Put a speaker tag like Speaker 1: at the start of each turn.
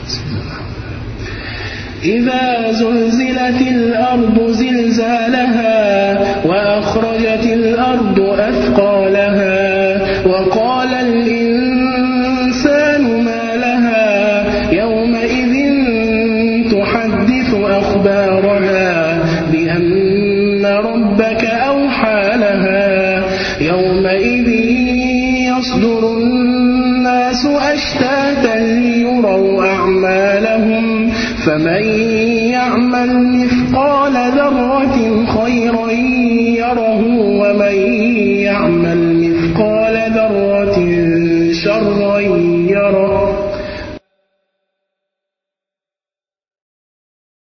Speaker 1: إذا زلزلت الأرض زلزالها وأخرجت الأرض أثقالها وقال الإنسان ما لها يومئذ تحدث أخبارها بأن ربك أوحى لها يومئذ يصدر الناس أشتاتا ليروا أعمالهم فمن يعمل مثقال ذرة خيرا يره